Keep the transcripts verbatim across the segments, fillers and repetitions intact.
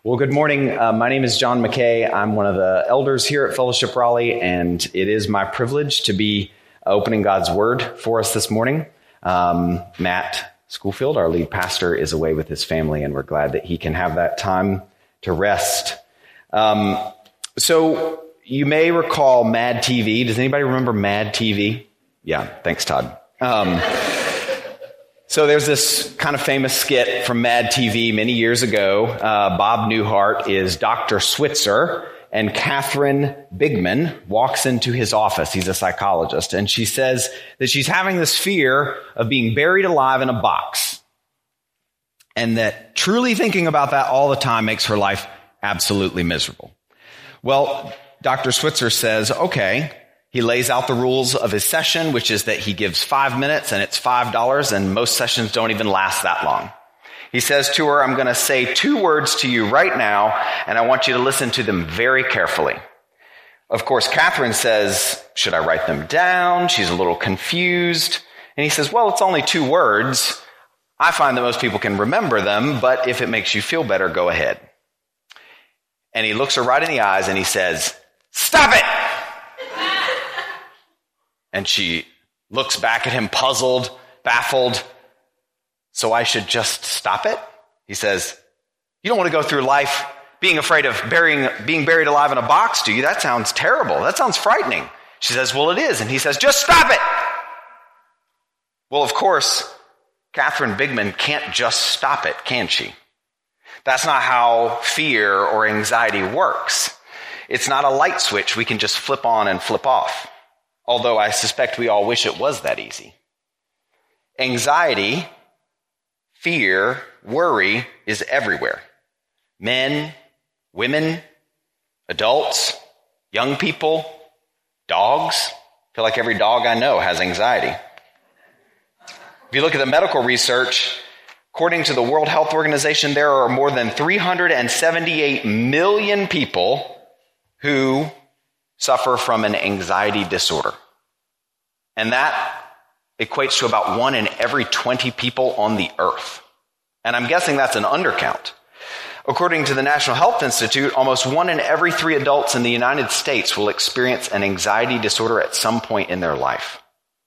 Well, good morning. Uh, my name is John McKay. I'm one of the elders here at Fellowship Raleigh, and it is my privilege to be opening God's Word for us this morning. Um, Matt Schoolfield, our lead pastor, is away with his family, and we're glad that he can have that time to rest. Um, so you may recall Mad T V. Does anybody remember Mad T V? Yeah, thanks, Todd. Um, so there's this kind of famous skit from Mad T V many years ago. Uh, Bob Newhart is Doctor Switzer, and Catherine Bigman walks into his office. He's a psychologist, and she says that she's having this fear of being buried alive in a box, and that truly thinking about that all the time makes her life absolutely miserable. Well, Doctor Switzer says, okay. He lays out the rules of his session, which is that he gives five minutes and it's five dollars, and most sessions don't even last that long. He says to her, I'm going to say two words to you right now, and I want you to listen to them very carefully. Of course, Catherine says, should I write them down? She's a little confused. And he says, well, it's only two words. I find that most people can remember them, but if it makes you feel better, go ahead. And he looks her right in the eyes and he says, stop it! And she looks back at him, puzzled, baffled. So I should just stop it? He says, you don't want to go through life being afraid of burying, being buried alive in a box, do you? That sounds terrible. That sounds frightening. She says, well, it is. And he says, just stop it. Well, of course, Catherine Bigman can't just stop it, can she? That's not how fear or anxiety works. It's not a light switch we can just flip on and flip off. Although I suspect we all wish it was that easy. Anxiety, fear, worry is everywhere. Men, women, adults, young people, dogs. I feel like every dog I know has anxiety. If you look at the medical research, according to the World Health Organization, there are more than three hundred seventy-eight million people who suffer from an anxiety disorder. And that equates to about one in every twenty people on the earth. And I'm guessing that's an undercount. According to the National Health Institute, almost one in every three adults in the United States will experience an anxiety disorder at some point in their life.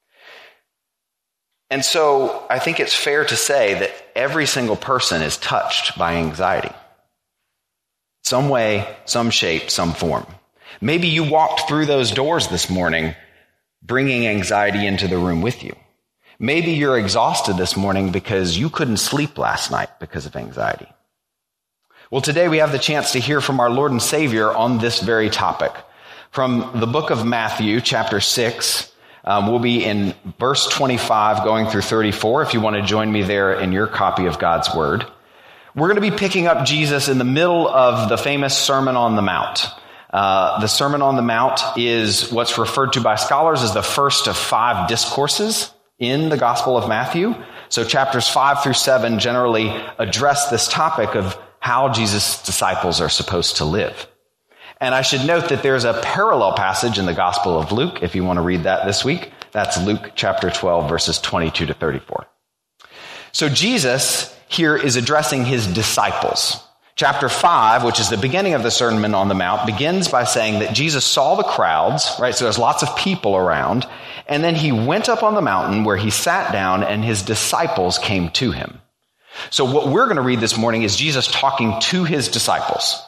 And so I think it's fair to say that every single person is touched by anxiety. Some way, some shape, some form. Maybe you walked through those doors this morning bringing anxiety into the room with you. Maybe you're exhausted this morning because you couldn't sleep last night because of anxiety. Well, today we have the chance to hear from our Lord and Savior on this very topic. From the book of Matthew, chapter six, um, we'll be in verse twenty-five going through thirty-four, if you want to join me there in your copy of God's Word. We're going to be picking up Jesus in the middle of the famous Sermon on the Mount. Uh, the Sermon on the Mount is what's referred to by scholars as the first of five discourses in the Gospel of Matthew. So chapters five through seven generally address this topic of how Jesus' disciples are supposed to live. And I should note that there's a parallel passage in the Gospel of Luke, if you want to read that this week. That's Luke chapter twelve, verses twenty-two to thirty-four. So Jesus here is addressing his disciples. Chapter five, which is the beginning of the Sermon on the Mount, begins by saying that Jesus saw the crowds, right? So there's lots of people around. And then he went up on the mountain where he sat down and his disciples came to him. So what we're going to read this morning is Jesus talking to his disciples.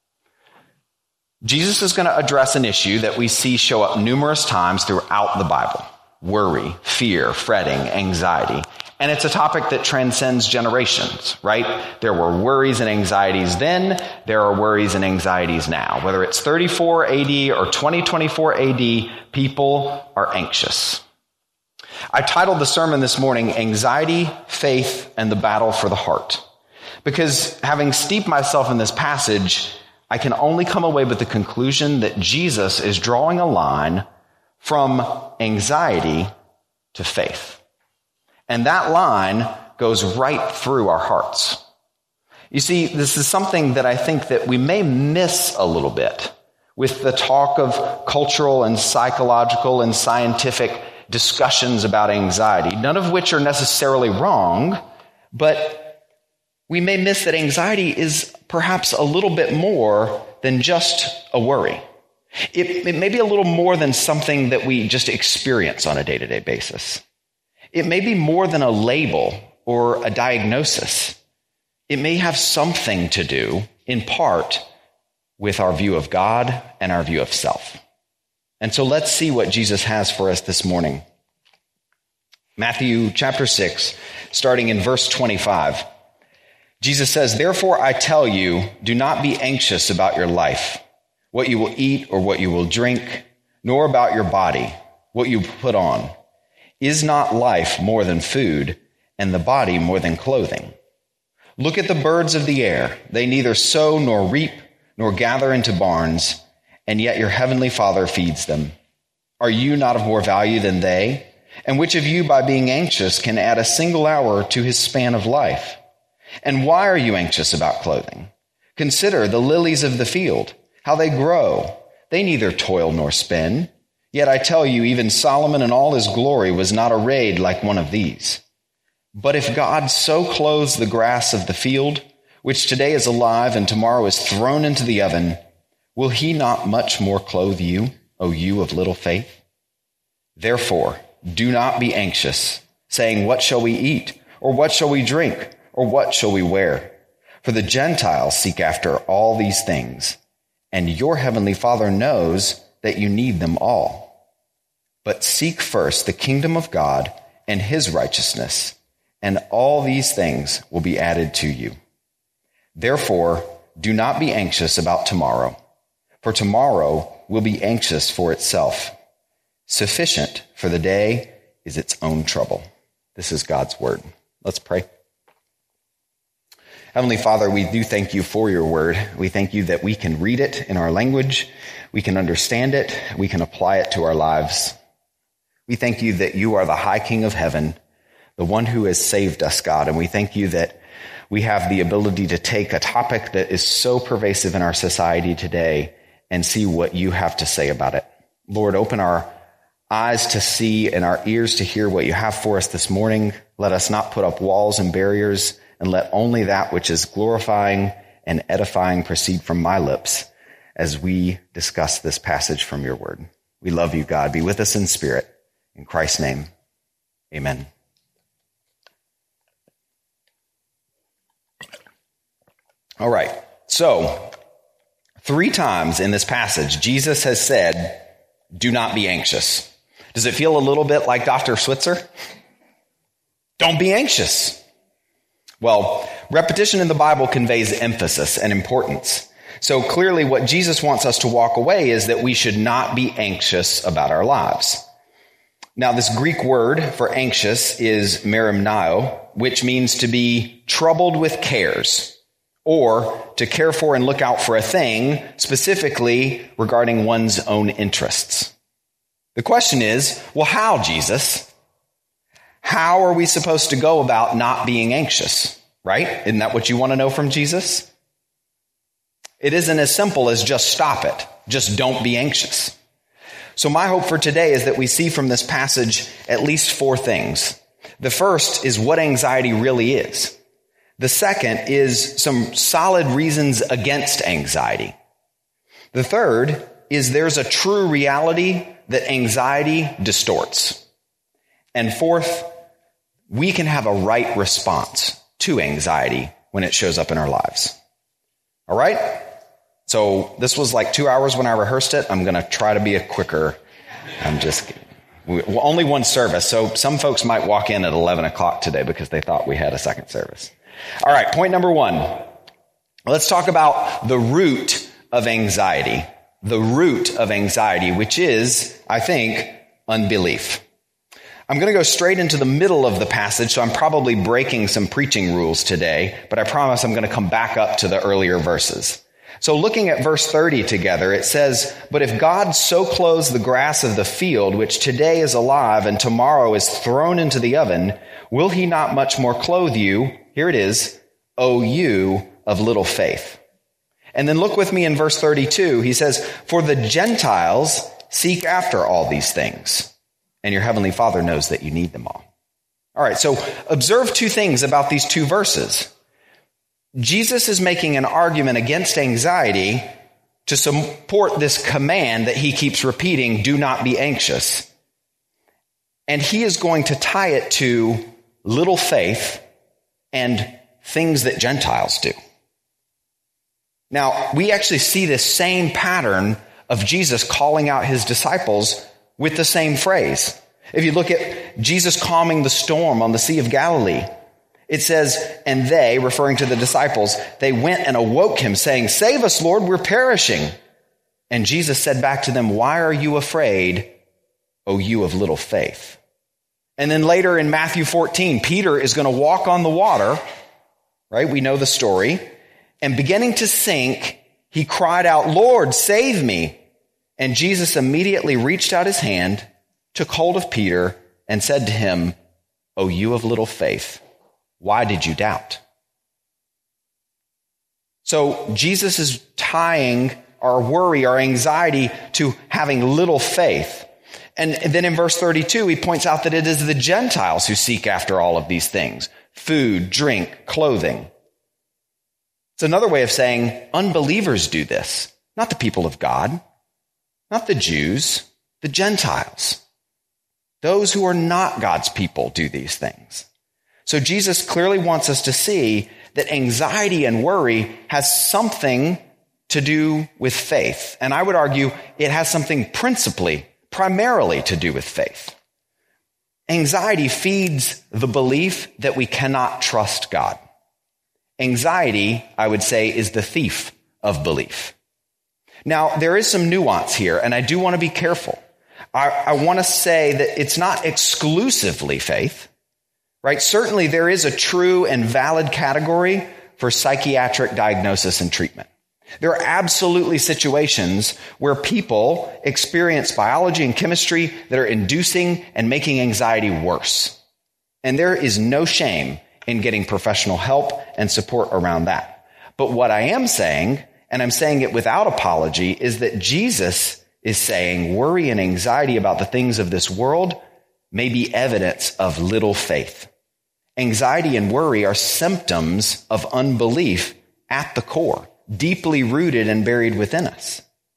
Jesus is going to address an issue that we see show up numerous times throughout the Bible. Worry, fear, fretting, anxiety. And it's a topic that transcends generations, right? There were worries and anxieties then. There are worries and anxieties now. Whether it's thirty-four A D or twenty twenty-four A D, people are anxious. I titled the sermon this morning, Anxiety, Faith, and the Battle for the Heart. Because having steeped myself in this passage, I can only come away with the conclusion that Jesus is drawing a line from anxiety to faith. And that line goes right through our hearts. You see, this is something that I think that we may miss a little bit with the talk of cultural and psychological and scientific discussions about anxiety, none of which are necessarily wrong, but we may miss that anxiety is perhaps a little bit more than just a worry. It, it may be a little more than something that we just experience on a day-to-day basis. It may be more than a label or a diagnosis. It may have something to do, in part, with our view of God and our view of self. And so let's see what Jesus has for us this morning. Matthew chapter six, starting in verse twenty-five. Jesus says, "Therefore I tell you, do not be anxious about your life, what you will eat or what you will drink, nor about your body, what you put on. Is not life more than food, and the body more than clothing? Look at the birds of the air. They neither sow nor reap, nor gather into barns, and yet your heavenly Father feeds them. Are you not of more value than they? And which of you, by being anxious, can add a single hour to his span of life? And why are you anxious about clothing? Consider the lilies of the field, how they grow. They neither toil nor spin. Yet I tell you, even Solomon in all his glory was not arrayed like one of these. But if God so clothes the grass of the field, which today is alive and tomorrow is thrown into the oven, will he not much more clothe you, O you of little faith? Therefore, do not be anxious, saying, what shall we eat? Or what shall we drink? Or what shall we wear? For the Gentiles seek after all these things, and your heavenly Father knows that you need them all. But seek first the kingdom of God and his righteousness, and all these things will be added to you. Therefore, do not be anxious about tomorrow, for tomorrow will be anxious for itself. Sufficient for the day is its own trouble." This is God's word. Let's pray. Heavenly Father, we do thank you for your word. We thank you that we can read it in our language, we can understand it, we can apply it to our lives. We thank you that you are the high King of heaven, the one who has saved us, God, and we thank you that we have the ability to take a topic that is so pervasive in our society today and see what you have to say about it. Lord, open our eyes to see and our ears to hear what you have for us this morning. Let us not put up walls and barriers, and let only that which is glorifying and edifying proceed from my lips as we discuss this passage from your word. We love you, God. Be with us in spirit. In Christ's name, amen. All right, so three times in this passage, Jesus has said, do not be anxious. Does it feel a little bit like Doctor Switzer? Don't be anxious. Well, repetition in the Bible conveys emphasis and importance. So clearly what Jesus wants us to walk away is that we should not be anxious about our lives. Now, this Greek word for anxious is merimnao, which means to be troubled with cares, or to care for and look out for a thing, specifically regarding one's own interests. The question is, well, how, Jesus? How are we supposed to go about not being anxious, right? Isn't that what you want to know from Jesus? It isn't as simple as just stop it. Just don't be anxious. So my hope for today is that we see from this passage at least four things. The first is what anxiety really is. The second is some solid reasons against anxiety. The third is there's a true reality that anxiety distorts. And fourth, we can have a right response to anxiety when it shows up in our lives. All right? So this was like two hours when I rehearsed it. I'm going to try to be a quicker. I'm just kidding. We, well, only one service. So some folks might walk in at eleven o'clock today because they thought we had a second service. All right, point number one. Let's talk about the root of anxiety. The root of anxiety, which is, I think, unbelief. I'm going to go straight into the middle of the passage, so I'm probably breaking some preaching rules today, but I promise I'm going to come back up to the earlier verses. So looking at verse thirty together, it says, "But if God so clothes the grass of the field, which today is alive and tomorrow is thrown into the oven, will he not much more clothe you?" Here it is, "O you of little faith." And then look with me in verse thirty-two. He says, "For the Gentiles seek after all these things, and your heavenly Father knows that you need them all." All right, so observe two things about these two verses. Jesus is making an argument against anxiety to support this command that he keeps repeating, do not be anxious. And he is going to tie it to little faith and things that Gentiles do. Now, we actually see this same pattern of Jesus calling out his disciples with the same phrase. If you look at Jesus calming the storm on the Sea of Galilee, it says, and they, referring to the disciples, they went and awoke him, saying, save us, Lord, we're perishing. And Jesus said back to them, why are you afraid, O you of little faith? And then later in Matthew fourteen, Peter is going to walk on the water, right? We know the story. And beginning to sink, he cried out, Lord, save me. And Jesus immediately reached out his hand, took hold of Peter, and said to him, O you of little faith, why did you doubt? So Jesus is tying our worry, our anxiety to having little faith. And then in verse thirty-two, he points out that it is the Gentiles who seek after all of these things: food, drink, clothing. It's another way of saying unbelievers do this, not the people of God, not the Jews, the Gentiles. Those who are not God's people do these things. So Jesus clearly wants us to see that anxiety and worry has something to do with faith. And I would argue it has something principally, primarily to do with faith. Anxiety feeds the belief that we cannot trust God. Anxiety, I would say, is the thief of belief. Now, there is some nuance here, and I do want to be careful. I, I want to say that it's not exclusively faith, right? Certainly there is a true and valid category for psychiatric diagnosis and treatment. There are absolutely situations where people experience biology and chemistry that are inducing and making anxiety worse. And there is no shame in getting professional help and support around that. But what I am saying, and I'm saying it without apology, is that Jesus is saying worry and anxiety about the things of this world may be evidence of little faith. Anxiety and worry are symptoms of unbelief at the core, deeply rooted and buried within us.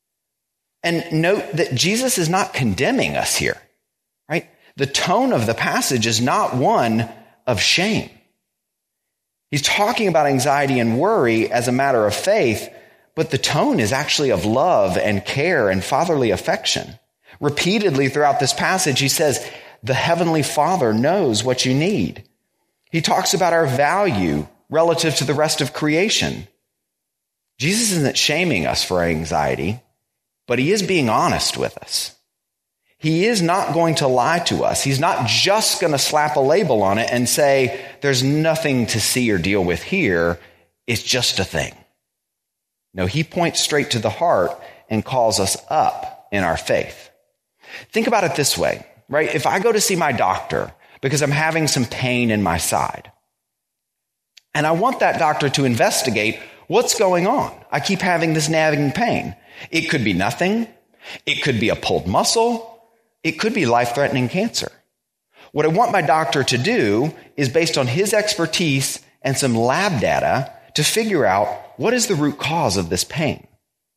And note that Jesus is not condemning us here, right? The tone of the passage is not one of shame. He's talking about anxiety and worry as a matter of faith, but the tone is actually of love and care and fatherly affection. Repeatedly throughout this passage, he says, the Heavenly Father knows what you need. He talks about our value relative to the rest of creation. Jesus isn't shaming us for our anxiety, but he is being honest with us. He is not going to lie to us. He's not just going to slap a label on it and say, there's nothing to see or deal with here. It's just a thing. No, he points straight to the heart and calls us up in our faith. Think about it this way, right? If I go to see my doctor because I'm having some pain in my side, and I want that doctor to investigate what's going on. I keep having this nagging pain. It could be nothing. It could be a pulled muscle. It could be life-threatening cancer. What I want my doctor to do is, based on his expertise and some lab data, to figure out what is the root cause of this pain.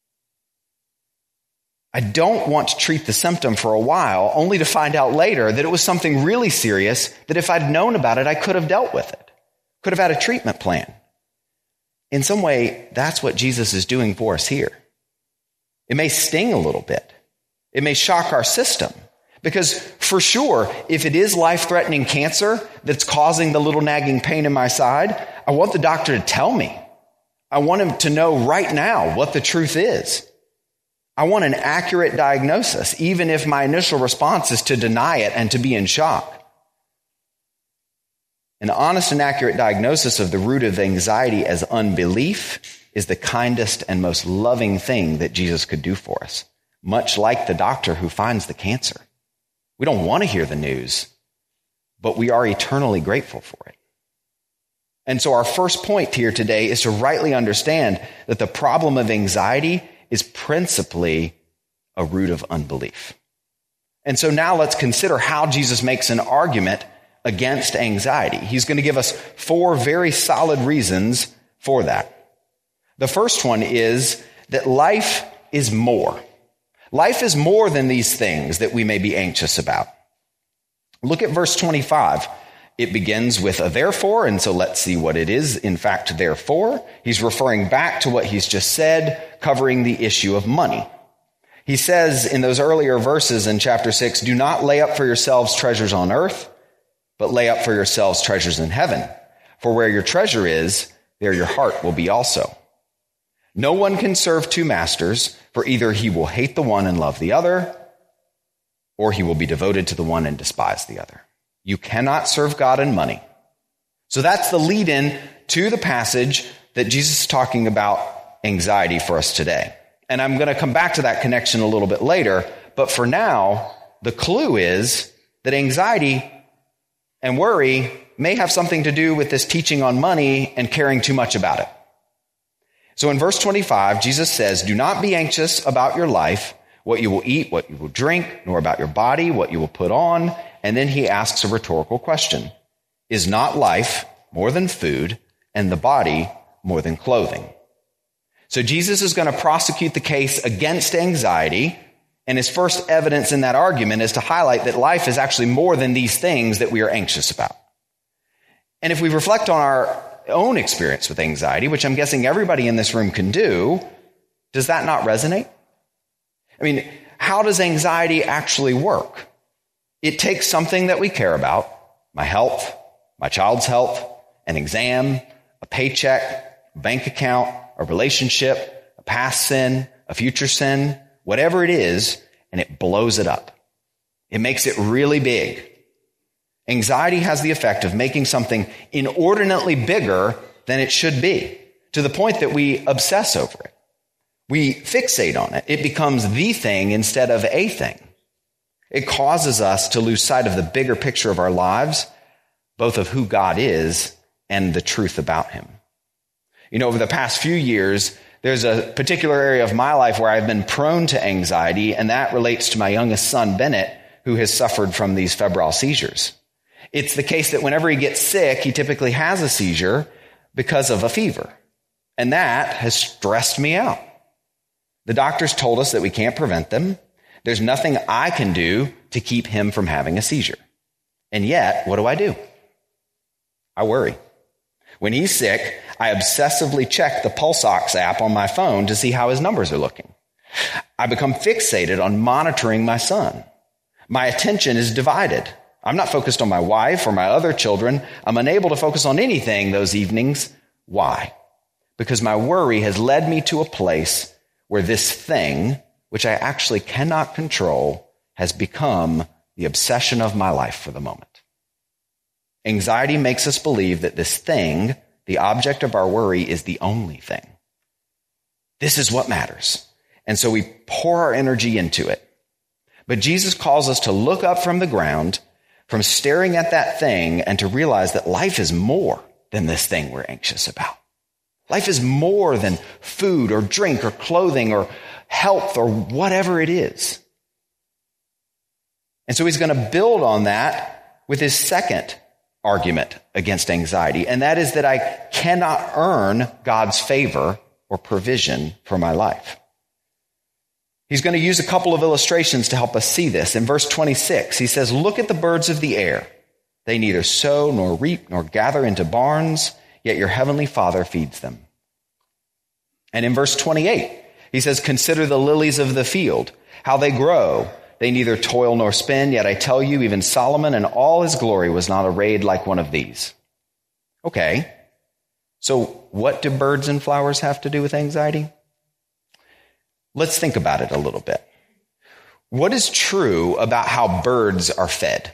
I don't want to treat the symptom for a while, only to find out later that it was something really serious that if I'd known about it, I could have dealt with it, could have had a treatment plan. In some way, that's what Jesus is doing for us here. It may sting a little bit. It may shock our system. Because for sure, if it is life-threatening cancer that's causing the little nagging pain in my side, I want the doctor to tell me. I want him to know right now what the truth is. I want an accurate diagnosis, even if my initial response is to deny it and to be in shock. An honest and accurate diagnosis of the root of anxiety as unbelief is the kindest and most loving thing that Jesus could do for us, much like the doctor who finds the cancer. We don't want to hear the news, but we are eternally grateful for it. And so our first point here today is to rightly understand that the problem of anxiety is principally a root of unbelief. And so now let's consider how Jesus makes an argument against anxiety. He's going to give us four very solid reasons for that. The first one is that life is more. Life is more than these things that we may be anxious about. Look at verse twenty-five. It begins with a therefore, and so let's see what it is. In fact, therefore, he's referring back to what he's just said, covering the issue of money. He says in those earlier verses in chapter six, do not lay up for yourselves treasures on earth, but lay up for yourselves treasures in heaven. For where your treasure is, there your heart will be also. No one can serve two masters, for either he will hate the one and love the other, or he will be devoted to the one and despise the other. You cannot serve God and money. So that's the lead-in to the passage that Jesus is talking about anxiety for us today. And I'm going to come back to that connection a little bit later, but for now, the clue is that anxiety and worry may have something to do with this teaching on money and caring too much about it. So in verse twenty-five, Jesus says, do not be anxious about your life, what you will eat, what you will drink, nor about your body, what you will put on. And then he asks a rhetorical question. Is not life more than food, and the body more than clothing? So Jesus is going to prosecute the case against anxiety, and his first evidence in that argument is to highlight that life is actually more than these things that we are anxious about. And if we reflect on our own experience with anxiety, which I'm guessing everybody in this room can do, does that not resonate? I mean, how does anxiety actually work? It takes something that we care about, my health, my child's health, an exam, a paycheck, a bank account, a relationship, a past sin, a future sin, whatever it is, and it blows it up. It makes it really big. Anxiety has the effect of making something inordinately bigger than it should be, to the point that we obsess over it. We fixate on it. It becomes the thing instead of a thing. It causes us to lose sight of the bigger picture of our lives, both of who God is and the truth about him. You know, over the past few years, there's a particular area of my life where I've been prone to anxiety, and that relates to my youngest son, Bennett, who has suffered from these febrile seizures. It's the case that whenever he gets sick, he typically has a seizure because of a fever. And that has stressed me out. The doctors told us that we can't prevent them. There's nothing I can do to keep him from having a seizure. And yet, what do I do? I worry. When he's sick, I obsessively check the Pulse Ox app on my phone to see how his numbers are looking. I become fixated on monitoring my son. My attention is divided. I'm not focused on my wife or my other children. I'm unable to focus on anything those evenings. Why? Because my worry has led me to a place where this thing, which I actually cannot control, has become the obsession of my life for the moment. Anxiety makes us believe that this thing, the object of our worry, is the only thing. This is what matters. And so we pour our energy into it. But Jesus calls us to look up from the ground, from staring at that thing, and to realize that life is more than this thing we're anxious about. Life is more than food or drink or clothing or health or whatever it is. And so he's going to build on that with his second argument against anxiety, and that is that I cannot earn God's favor or provision for my life. He's going to use a couple of illustrations to help us see this. In verse twenty-six, he says, look at the birds of the air. They neither sow nor reap nor gather into barns, yet your heavenly Father feeds them. And in verse twenty-eight, he says, consider the lilies of the field, how they grow. They neither toil nor spin, yet I tell you, even Solomon in all his glory was not arrayed like one of these. Okay, so what do birds and flowers have to do with anxiety? Let's think about it a little bit. What is true about how birds are fed?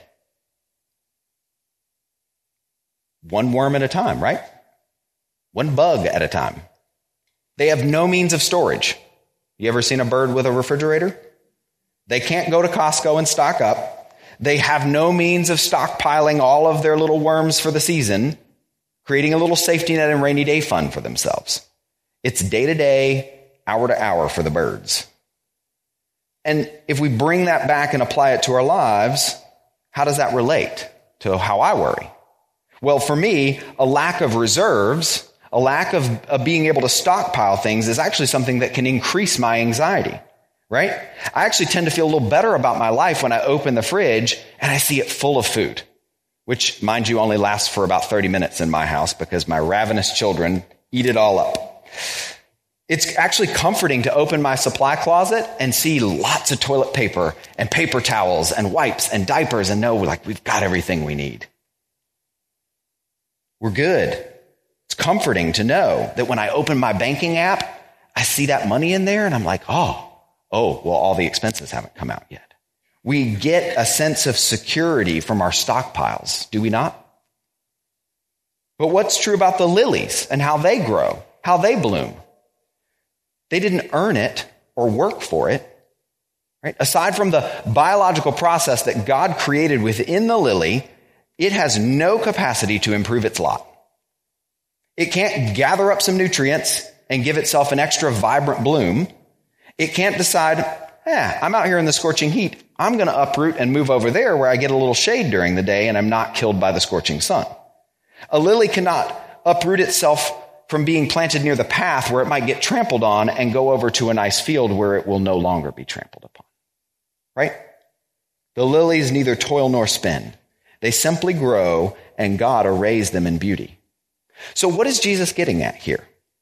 One worm at a time, right? One bug at a time. They have no means of storage. You ever seen a bird with a refrigerator? They can't go to Costco and stock up. They have no means of stockpiling all of their little worms for the season, creating a little safety net and rainy day fund for themselves. It's day to day, hour to hour for the birds. And if we bring that back and apply it to our lives, how does that relate to how I worry? Well, for me, a lack of reserves, a a lack of, of being able to stockpile things is actually something that can increase my anxiety, right? I actually tend to feel a little better about my life when I open the fridge and I see it full of food, which, mind you, only lasts for about thirty minutes in my house because my ravenous children eat it all up. It's actually comforting to open my supply closet and see lots of toilet paper and paper towels and wipes and diapers and know, like, we've got everything we need. We're good. It's comforting to know that when I open my banking app, I see that money in there and I'm like, oh, oh, well, all the expenses haven't come out yet. We get a sense of security from our stockpiles, do we not? But what's true about the lilies and how they grow, how they bloom? They didn't earn it or work for it, right? Aside from the biological process that God created within the lily, it has no capacity to improve its lot. It can't gather up some nutrients and give itself an extra vibrant bloom. It can't decide, eh, I'm out here in the scorching heat. I'm going to uproot and move over there where I get a little shade during the day and I'm not killed by the scorching sun. A lily cannot uproot itself from being planted near the path where it might get trampled on and go over to a nice field where it will no longer be trampled upon. Right? The lilies neither toil nor spin. They simply grow and God arrays them in beauty. So what is Jesus getting at here?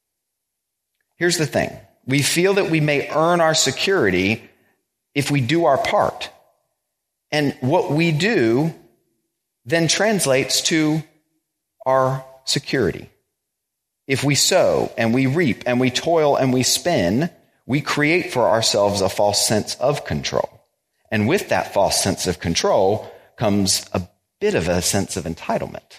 Here's the thing. We feel that we may earn our security if we do our part. And what we do then translates to our security. If we sow and we reap and we toil and we spin, we create for ourselves a false sense of control. And with that false sense of control comes a bit of a sense of entitlement.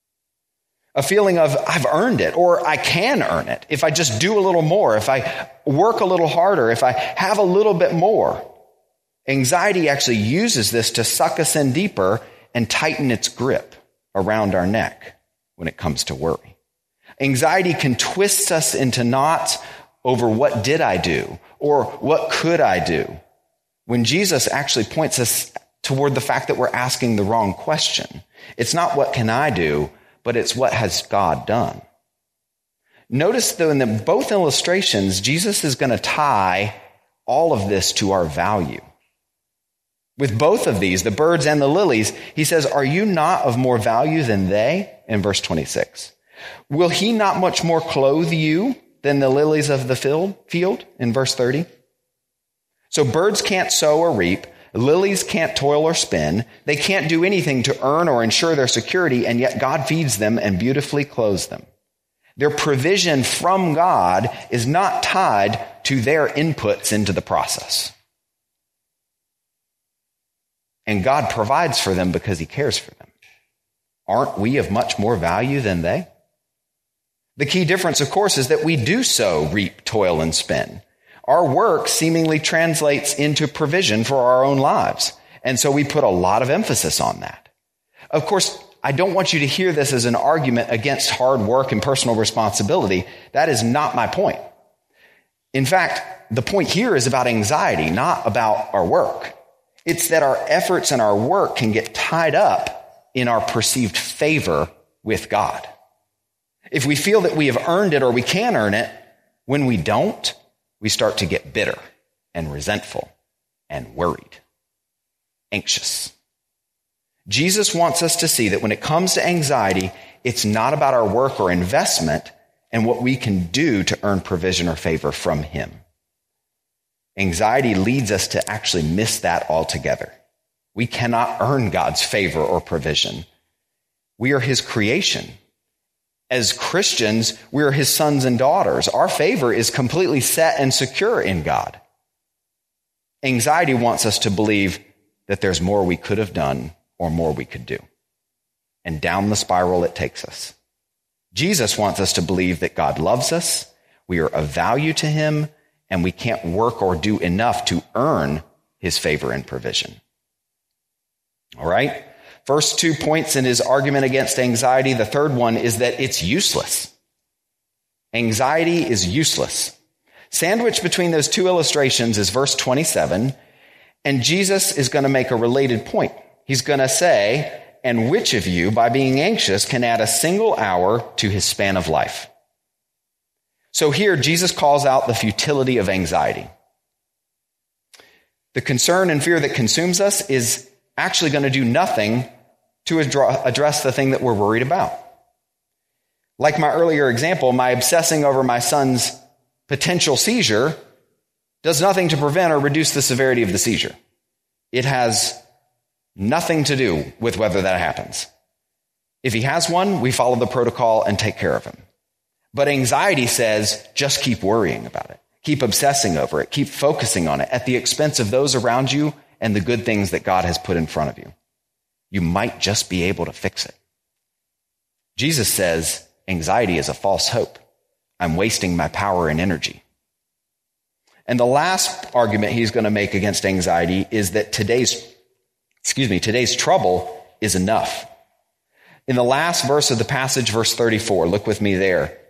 A feeling of, I've earned it, or I can earn it if I just do a little more, if I work a little harder, if I have a little bit more. Anxiety actually uses this to suck us in deeper and tighten its grip around our neck when it comes to worry. Anxiety can twist us into knots over what did I do or what could I do, when Jesus actually points us toward the fact that we're asking the wrong question. It's not what can I do, but it's what has God done. Notice though in the, both illustrations, Jesus is going to tie all of this to our value. With both of these, the birds and the lilies, he says, are you not of more value than they? In verse twenty-six. Will he not much more clothe you than the lilies of the field? In verse thirty. So birds can't sow or reap. Lilies can't toil or spin. They can't do anything to earn or ensure their security, and yet God feeds them and beautifully clothes them. Their provision from God is not tied to their inputs into the process. And God provides for them because he cares for them. Aren't we of much more value than they? The key difference, of course, is that we do sow, reap, toil, and spin. Our work seemingly translates into provision for our own lives. And so we put a lot of emphasis on that. Of course, I don't want you to hear this as an argument against hard work and personal responsibility. That is not my point. In fact, the point here is about anxiety, not about our work. It's that our efforts and our work can get tied up in our perceived favor with God. If we feel that we have earned it or we can earn it, when we don't, we start to get bitter and resentful and worried, anxious. Jesus wants us to see that when it comes to anxiety, it's not about our work or investment and what we can do to earn provision or favor from him. Anxiety leads us to actually miss that altogether. We cannot earn God's favor or provision. We are his creation. As Christians, we are his sons and daughters. Our favor is completely set and secure in God. Anxiety wants us to believe that there's more we could have done or more we could do. And down the spiral it takes us. Jesus wants us to believe that God loves us, we are of value to him, and we can't work or do enough to earn his favor and provision. All right? First two points in his argument against anxiety. The third one is that it's useless. Anxiety is useless. Sandwiched between those two illustrations is verse twenty-seven, and Jesus is going to make a related point. He's going to say, and which of you, by being anxious, can add a single hour to his span of life? So here, Jesus calls out the futility of anxiety. The concern and fear that consumes us is actually going to do nothing to address the thing that we're worried about. Like my earlier example, my obsessing over my son's potential seizure does nothing to prevent or reduce the severity of the seizure. It has nothing to do with whether that happens. If he has one, we follow the protocol and take care of him. But anxiety says, just keep worrying about it. Keep obsessing over it. Keep focusing on it at the expense of those around you and the good things that God has put in front of you. You might just be able to fix it. Jesus says, anxiety is a false hope. I'm wasting my power and energy. And the last argument he's going to make against anxiety is that today's, excuse me, today's trouble is enough. In the last verse of the passage, verse thirty-four, look with me there.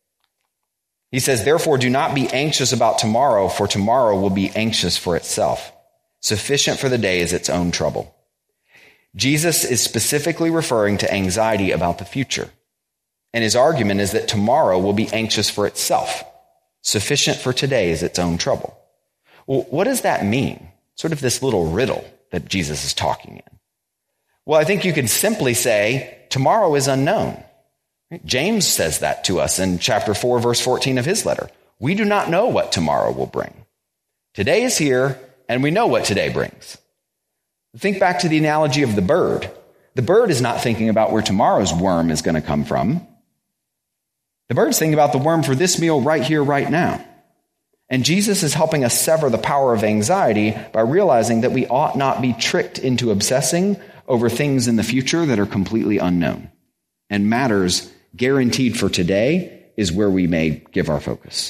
He says, therefore, do not be anxious about tomorrow, for tomorrow will be anxious for itself. Sufficient for the day is its own trouble. Jesus is specifically referring to anxiety about the future. And his argument is that tomorrow will be anxious for itself. Sufficient for today is its own trouble. Well, what does that mean? Sort of this little riddle that Jesus is talking in. Well, I think you could simply say, tomorrow is unknown. James says that to us in chapter four, verse fourteen of his letter. We do not know what tomorrow will bring. Today is here, and we know what today brings. Think back to the analogy of the bird. The bird is not thinking about where tomorrow's worm is going to come from. The bird's thinking about the worm for this meal right here, right now. And Jesus is helping us sever the power of anxiety by realizing that we ought not be tricked into obsessing over things in the future that are completely unknown. And matters guaranteed for today is where we may give our focus.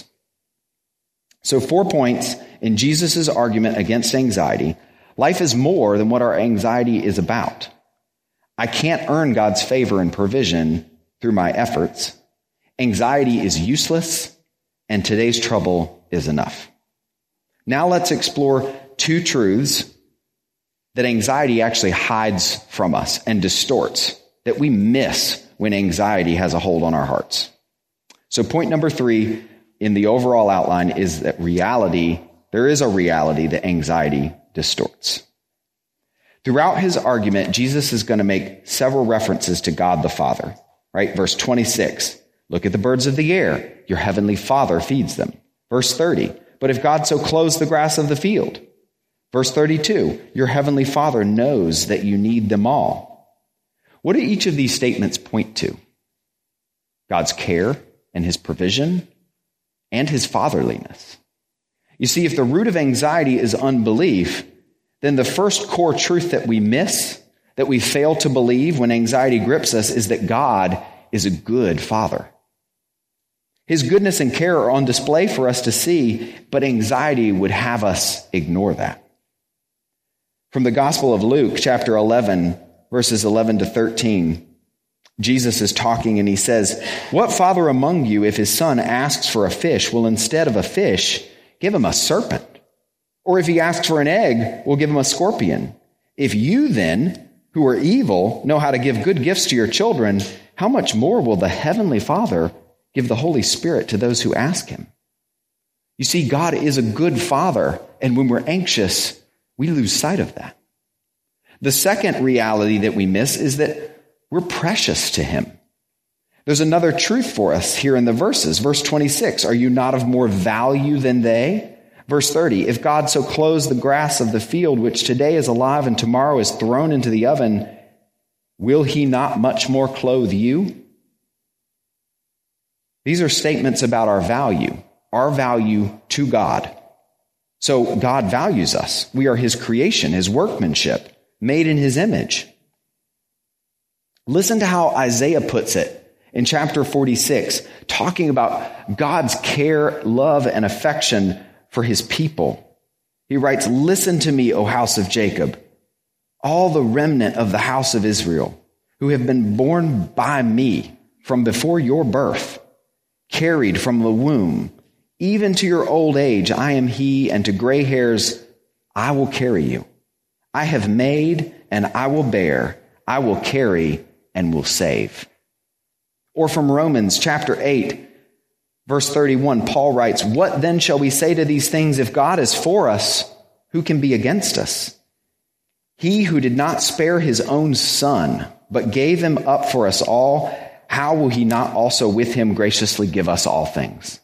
So four points in Jesus' argument against anxiety. Life is more than what our anxiety is about. I can't earn God's favor and provision through my efforts. Anxiety is useless, and today's trouble is enough. Now let's explore two truths that anxiety actually hides from us and distorts, that we miss when anxiety has a hold on our hearts. So point number three in the overall outline is that reality, there is a reality that anxiety distorts. Throughout his argument, Jesus is going to make several references to God the Father, right? Verse twenty-six, look at the birds of the air. Your heavenly Father feeds them. Verse thirty, but if God so clothes the grass of the field. Verse thirty-two, your heavenly Father knows that you need them all. What do each of these statements point to? God's care and his provision and his fatherliness. You see, if the root of anxiety is unbelief, then the first core truth that we miss, that we fail to believe when anxiety grips us, is that God is a good father. His goodness and care are on display for us to see, but anxiety would have us ignore that. From the Gospel of Luke, chapter eleven, verses eleven to thirteen, Jesus is talking and he says, what father among you, if his son asks for a fish, will instead of a fish give him a serpent? Or if he asks for an egg, will give him a scorpion? If you then, who are evil, know how to give good gifts to your children, how much more will the heavenly Father give the Holy Spirit to those who ask him? You see, God is a good father, and when we're anxious, we lose sight of that. The second reality that we miss is that we're precious to him. There's another truth for us here in the verses. Verse twenty-six, are you not of more value than they? Verse thirty, if God so clothes the grass of the field, which today is alive and tomorrow is thrown into the oven, will he not much more clothe you? These are statements about our value, our value to God. So God values us. We are his creation, his workmanship, made in his image. Listen to how Isaiah puts it in chapter forty-six, talking about God's care, love, and affection for his people. He writes, listen to me, O house of Jacob, all the remnant of the house of Israel, who have been born by me from before your birth, carried from the womb, even to your old age, I am he, and to gray hairs, I will carry you. I have made, and I will bear. I will carry, and will save. Or from Romans chapter eight, Verse thirty-one, Paul writes, "What then shall we say to these things? If God is for us, who can be against us? He who did not spare his own son, but gave him up for us all, how will he not also with him graciously give us all things?"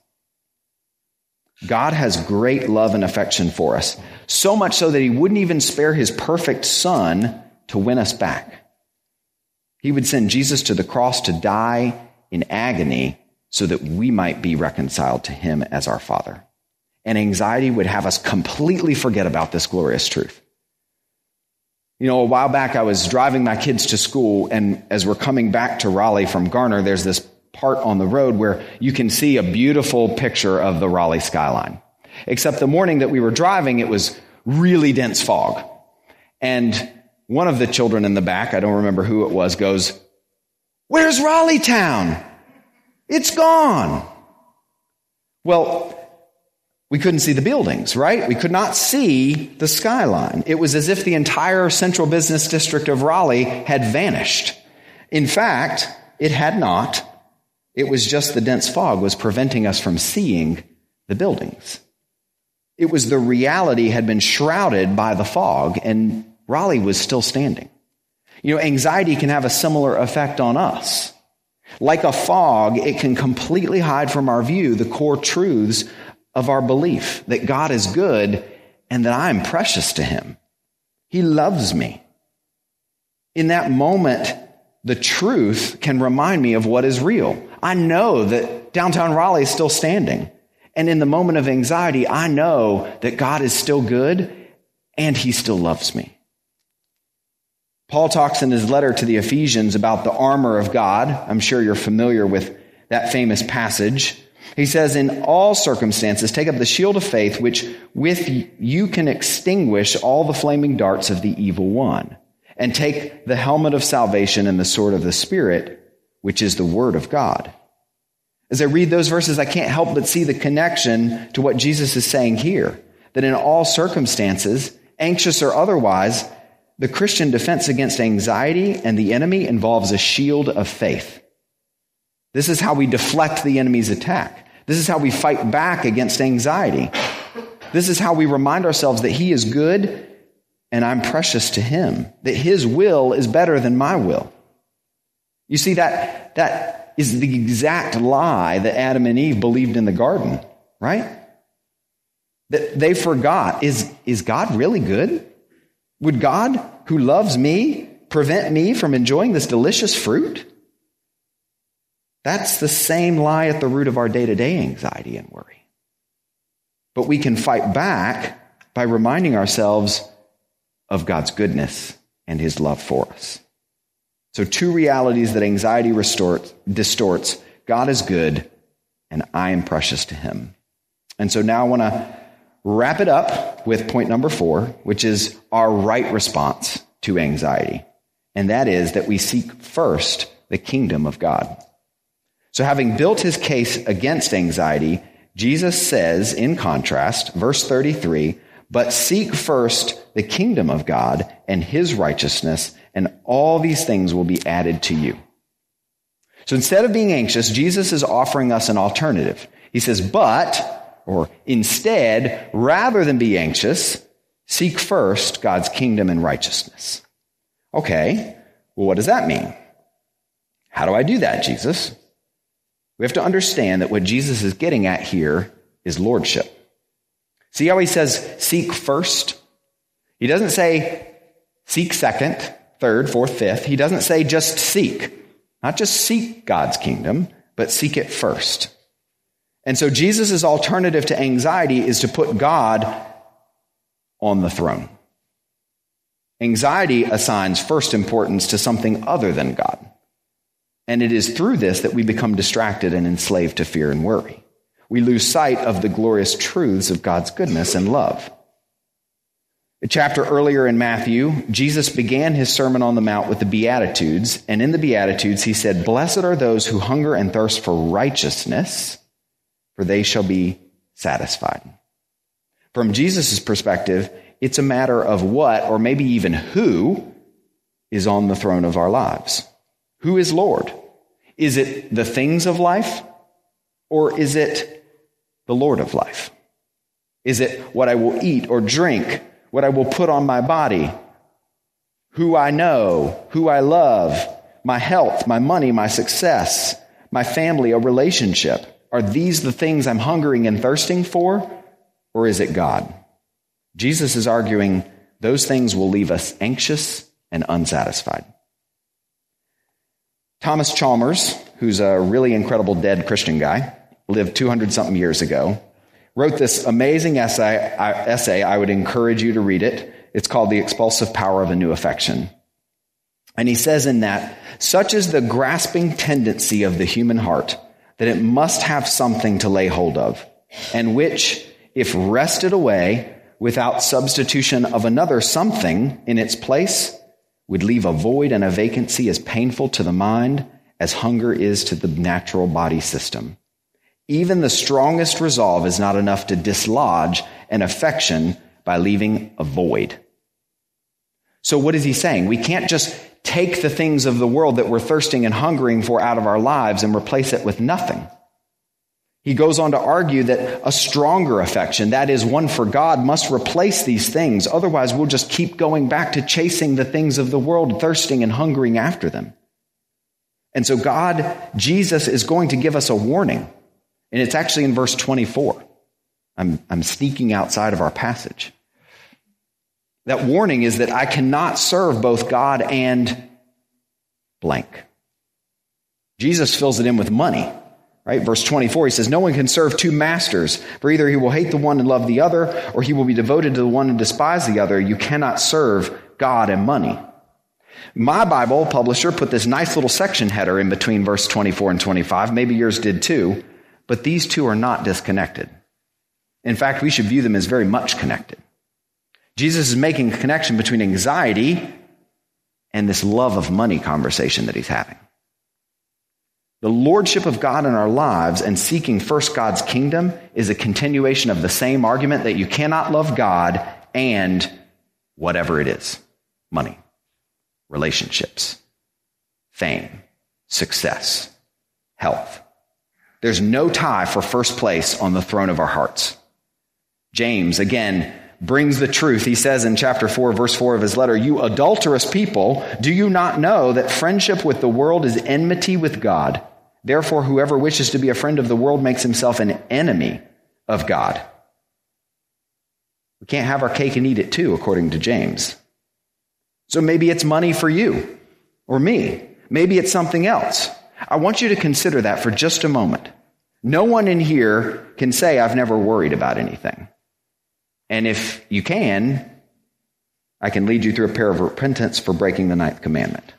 God has great love and affection for us, so much so that he wouldn't even spare his perfect son to win us back. He would send Jesus to the cross to die in agony so that we might be reconciled to him as our Father. And anxiety would have us completely forget about this glorious truth. You know, a while back I was driving my kids to school, and as we're coming back to Raleigh from Garner, there's this part on the road where you can see a beautiful picture of the Raleigh skyline. Except the morning that we were driving, it was really dense fog. And one of the children in the back, I don't remember who it was, goes, "Where's Raleigh town? It's gone." Well, we couldn't see the buildings, right? We could not see the skyline. It was as if the entire central business district of Raleigh had vanished. In fact, it had not. It was just the dense fog was preventing us from seeing the buildings. It was the reality had been shrouded by the fog, and Raleigh was still standing. You know, anxiety can have a similar effect on us. Like a fog, it can completely hide from our view the core truths of our belief that God is good and that I am precious to him. He loves me. In that moment, the truth can remind me of what is real. I know that downtown Raleigh is still standing. And in the moment of anxiety, I know that God is still good and he still loves me. Paul talks in his letter to the Ephesians about the armor of God. I'm sure you're familiar with that famous passage. He says, "In all circumstances, take up the shield of faith, which with you can extinguish all the flaming darts of the evil one. And take the helmet of salvation and the sword of the Spirit, which is the word of God." As I read those verses, I can't help but see the connection to what Jesus is saying here. That in all circumstances, anxious or otherwise, the Christian defense against anxiety and the enemy involves a shield of faith. This is how we deflect the enemy's attack. This is how we fight back against anxiety. This is how we remind ourselves that he is good and I'm precious to him, that his will is better than my will. You see, that, that is the exact lie that Adam and Eve believed in the garden, right? That they forgot, is, is God really good? Would God, who loves me, prevent me from enjoying this delicious fruit? That's the same lie at the root of our day-to-day anxiety and worry. But we can fight back by reminding ourselves of God's goodness and his love for us. So two realities that anxiety distorts, distorts. God is good, and I am precious to him. And so now I want to wrap it up with point number four, which is our right response to anxiety. And that is that we seek first the kingdom of God. So having built his case against anxiety, Jesus says, in contrast, verse thirty-three, "But seek first the kingdom of God and his righteousness, and all these things will be added to you." So instead of being anxious, Jesus is offering us an alternative. He says, but, or instead, rather than be anxious, seek first God's kingdom and righteousness. Okay, well, what does that mean? How do I do that, Jesus? We have to understand that what Jesus is getting at here is lordship. See how he says, seek first? He doesn't say seek second, third, fourth, fifth. He doesn't say just seek. Not just seek God's kingdom, but seek it first. And so Jesus' alternative to anxiety is to put God on the throne. Anxiety assigns first importance to something other than God. And it is through this that we become distracted and enslaved to fear and worry. We lose sight of the glorious truths of God's goodness and love. A chapter earlier in Matthew, Jesus began his Sermon on the Mount with the Beatitudes. And in the Beatitudes, he said, "Blessed are those who hunger and thirst for righteousness, for they shall be satisfied." From Jesus' perspective, it's a matter of what, or maybe even who, is on the throne of our lives. Who is Lord? Is it the things of life? Or is it the Lord of life? Is it what I will eat or drink, what I will put on my body, who I know, who I love, my health, my money, my success, my family, a relationship? Are these the things I'm hungering and thirsting for? Or is it God? Jesus is arguing those things will leave us anxious and unsatisfied. Thomas Chalmers, who's a really incredible dead Christian guy, lived two hundred something years ago, wrote this amazing essay, essay. I would encourage you to read it. It's called The Expulsive Power of a New Affection. And he says in that, such is the grasping tendency of the human heart that it must have something to lay hold of, and which, if wrested away without substitution of another something in its place, would leave a void and a vacancy as painful to the mind as hunger is to the natural body system. Even the strongest resolve is not enough to dislodge an affection by leaving a void. So what is he saying? We can't just take the things of the world that we're thirsting and hungering for out of our lives and replace it with nothing. He goes on to argue that a stronger affection, that is one for God, must replace these things. Otherwise, we'll just keep going back to chasing the things of the world, thirsting and hungering after them. And so God, Jesus, is going to give us a warning. And it's actually in verse twenty-four. I'm, I'm sneaking outside of our passage. That warning is that I cannot serve both God and blank. Jesus fills it in with money. Right? Verse twenty-four, he says, no one can serve two masters, for either he will hate the one and love the other, or he will be devoted to the one and despise the other. You cannot serve God and money. My Bible publisher put this nice little section header in between verse twenty-four and twenty-five. Maybe yours did too, but these two are not disconnected. In fact, we should view them as very much connected. Jesus is making a connection between anxiety and this love of money conversation that he's having. The lordship of God in our lives and seeking first God's kingdom is a continuation of the same argument that you cannot love God and whatever it is. Money, relationships, fame, success, health. There's no tie for first place on the throne of our hearts. James, again, brings the truth. He says in chapter four, verse four of his letter, you adulterous people, do you not know that friendship with the world is enmity with God? Therefore, whoever wishes to be a friend of the world makes himself an enemy of God. We can't have our cake and eat it too, according to James. So maybe it's money for you or me. Maybe it's something else. I want you to consider that for just a moment. No one in here can say, I've never worried about anything. And if you can, I can lead you through a prayer of repentance for breaking the ninth commandment.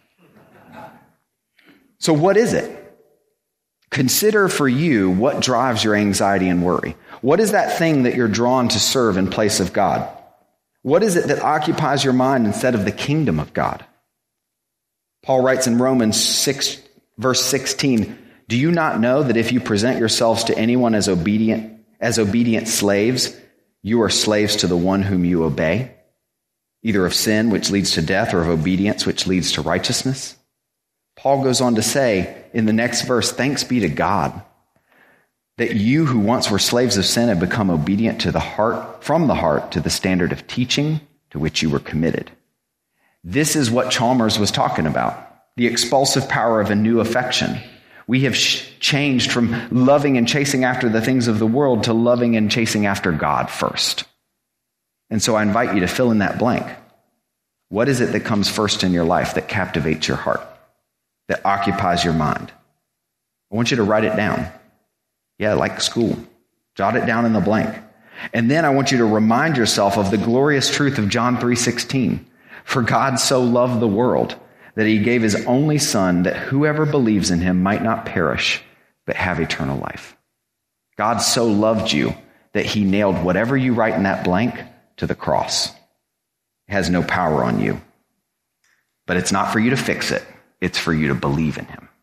So what is it? Consider for you what drives your anxiety and worry. What is that thing that you're drawn to serve in place of God? What is it that occupies your mind instead of the kingdom of God? Paul writes in Romans six, verse sixteen, do you not know that if you present yourselves to anyone as obedient, as obedient slaves, you are slaves to the one whom you obey, either of sin, which leads to death, or of obedience, which leads to righteousness? Paul goes on to say in the next verse, thanks be to God that you who once were slaves of sin have become obedient to the heart, from the heart to the standard of teaching to which you were committed. This is what Chalmers was talking about, the expulsive power of a new affection. We have sh- changed from loving and chasing after the things of the world to loving and chasing after God first. And so I invite you to fill in that blank. What is it that comes first in your life that captivates your heart, that occupies your mind? I want you to write it down. Yeah, like school. Jot it down in the blank. And then I want you to remind yourself of the glorious truth of John three sixteen. For God so loved the world that he gave his only son, that whoever believes in him might not perish, but have eternal life. God so loved you that he nailed whatever you write in that blank to the cross. It has no power on you. But it's not for you to fix it. It's for you to believe in him.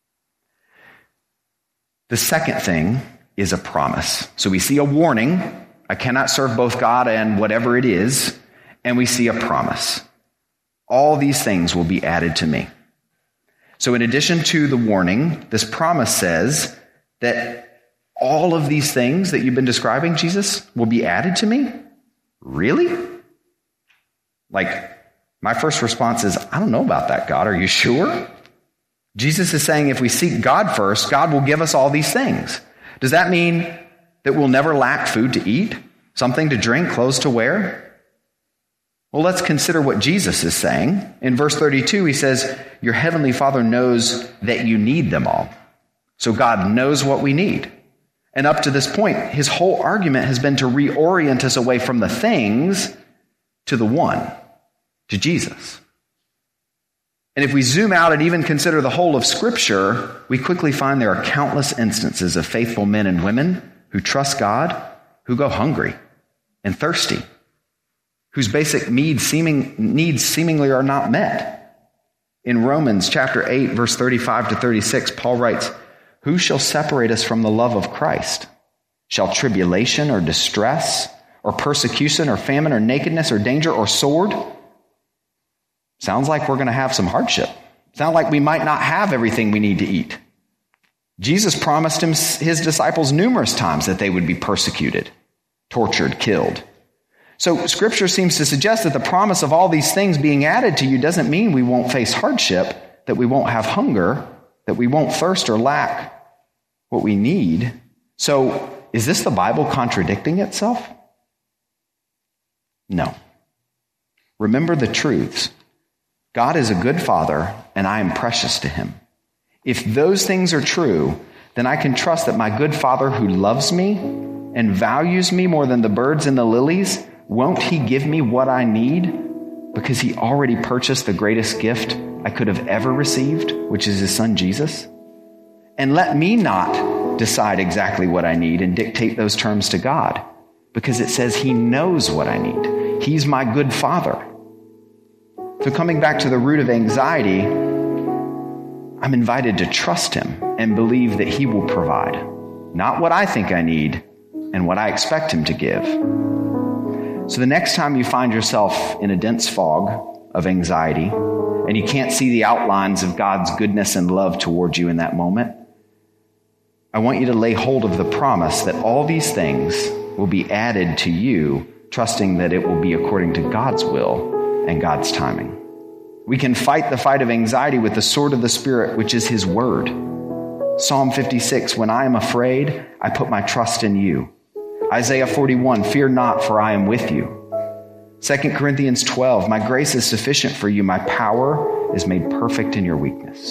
The second thing is a promise. So we see a warning. I cannot serve both God and whatever it is. And we see a promise. All these things will be added to me. So in addition to the warning, this promise says that All of these things that you've been describing, Jesus, will be added to me? Really? Like, my first response is, I don't know about that, God. Are you sure? Jesus is saying if we seek God first, God will give us all these things. Does that mean that we'll never lack food to eat, something to drink, clothes to wear? Well, let's consider what Jesus is saying. In verse thirty-two, he says, your heavenly Father knows that you need them all. So God knows what we need. And up to this point, his whole argument has been to reorient us away from the things to the one, to Jesus. And if we zoom out and even consider the whole of Scripture, we quickly find there are countless instances of faithful men and women who trust God, who go hungry and thirsty, whose basic needs, seeming, needs seemingly are not met. In Romans chapter eight, verse thirty-five to thirty-six, Paul writes, who shall separate us from the love of Christ? Shall tribulation or distress or persecution or famine or nakedness or danger or sword? Sounds like we're going to have some hardship. Sounds like we might not have everything we need to eat. Jesus promised him, his disciples numerous times that they would be persecuted, tortured, killed. So Scripture seems to suggest that the promise of all these things being added to you doesn't mean we won't face hardship, that we won't have hunger, that we won't thirst or lack what we need. So is this the Bible contradicting itself? No. Remember the truths. God is a good Father, and I am precious to him. If those things are true, then I can trust that my good Father who loves me and values me more than the birds and the lilies, won't he give me what I need? Because he already purchased the greatest gift I could have ever received, which is his son Jesus. And let me not decide exactly what I need and dictate those terms to God, because it says he knows what I need. He's my good Father. So coming back to the root of anxiety, I'm invited to trust him and believe that he will provide, not what I think I need and what I expect him to give. So the next time you find yourself in a dense fog of anxiety and you can't see the outlines of God's goodness and love toward you in that moment, I want you to lay hold of the promise that all these things will be added to you, trusting that it will be according to God's will and God's timing. We can fight the fight of anxiety with the sword of the Spirit, which is his word. Psalm fifty-six, when I am afraid, I put my trust in you. Isaiah forty-one, fear not, for I am with you. Second Corinthians twelve, my grace is sufficient for you. My power is made perfect in your weakness.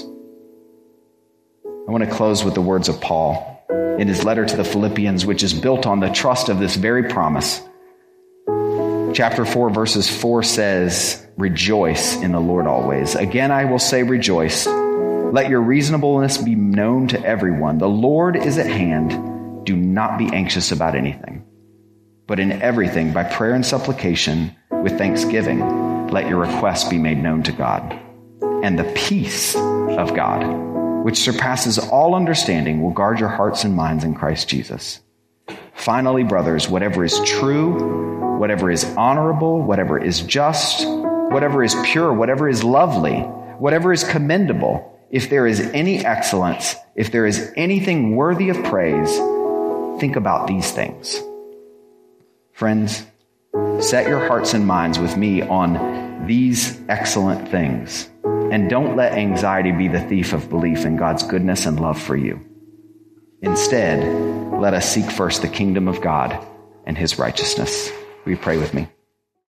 I want to close with the words of Paul in his letter to the Philippians, which is built on the trust of this very promise. Chapter four, verses four says, rejoice in the Lord always. Again, I will say rejoice. Let your reasonableness be known to everyone. The Lord is at hand. Do not be anxious about anything, but in everything, by prayer and supplication, with thanksgiving, let your requests be made known to God. And the peace of God, which surpasses all understanding, will guard your hearts and minds in Christ Jesus. Finally, brothers, whatever is true, whatever is honorable, whatever is just, whatever is pure, whatever is lovely, whatever is commendable, if there is any excellence, if there is anything worthy of praise, think about these things. Friends, set your hearts and minds with me on these excellent things, and don't let anxiety be the thief of belief in God's goodness and love for you. Instead, let us seek first the kingdom of God and his righteousness. Will you pray with me?